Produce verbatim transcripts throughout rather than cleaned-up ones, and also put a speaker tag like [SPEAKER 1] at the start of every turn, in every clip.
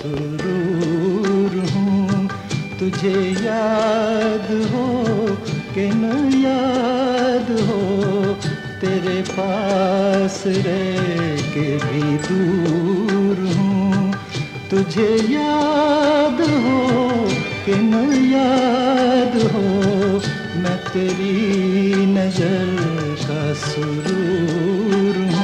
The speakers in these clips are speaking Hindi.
[SPEAKER 1] सुरूर हूँ। तुझे याद हो कि न याद हो, तेरे पास रह के भी दूर हूँ। तुझे याद हो कि न याद हो, मैं तेरी नजर का सुरूर हूँ।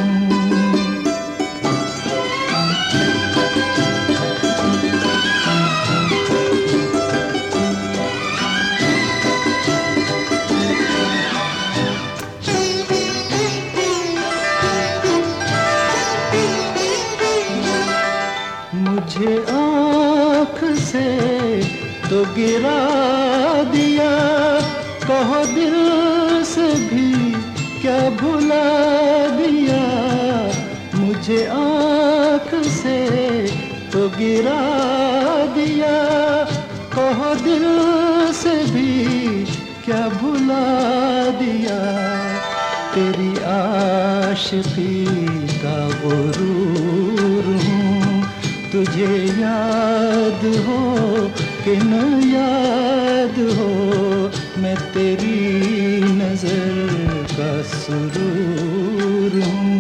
[SPEAKER 1] मुझे आँख से तो गिरा दिया, कहो दिल से भी क्या भुला दिया। मुझे आँख से तो गिरा दिया, कहो दिल से भी क्या भुला दिया। तेरी आशिकी का गुरूर हूँ। तुझे याद हो कि न याद हो, मैं तेरी नजर का सुरूर हूँ।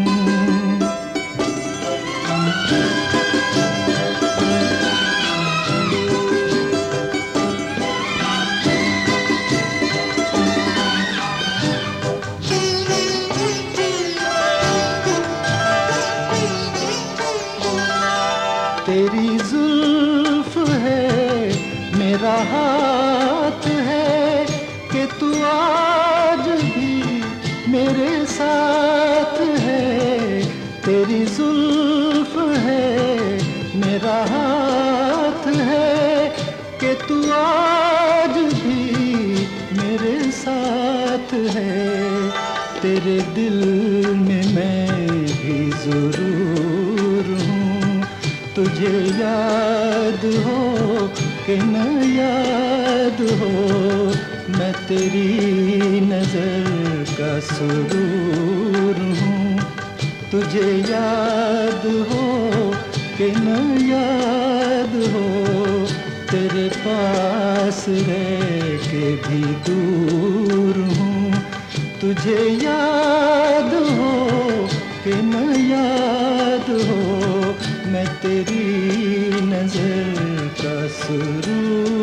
[SPEAKER 1] तेरी जुल्फ है मेरा हाथ है, कि तू आज भी मेरे साथ है। तेरी जुल्फ है मेरा हाथ है, कि तू आज भी मेरे साथ है। तेरे दिल में मैं भी जरूर हूँ। तुझे याद हो कि न याद हो, मैं तेरी नजर का सुरूर हूँ। तुझे याद हो कि न याद हो, तेरे पास रह के भी दूर हूँ। तुझे याद हो कि न याद हो, मैं तेरी नजर का सुरूर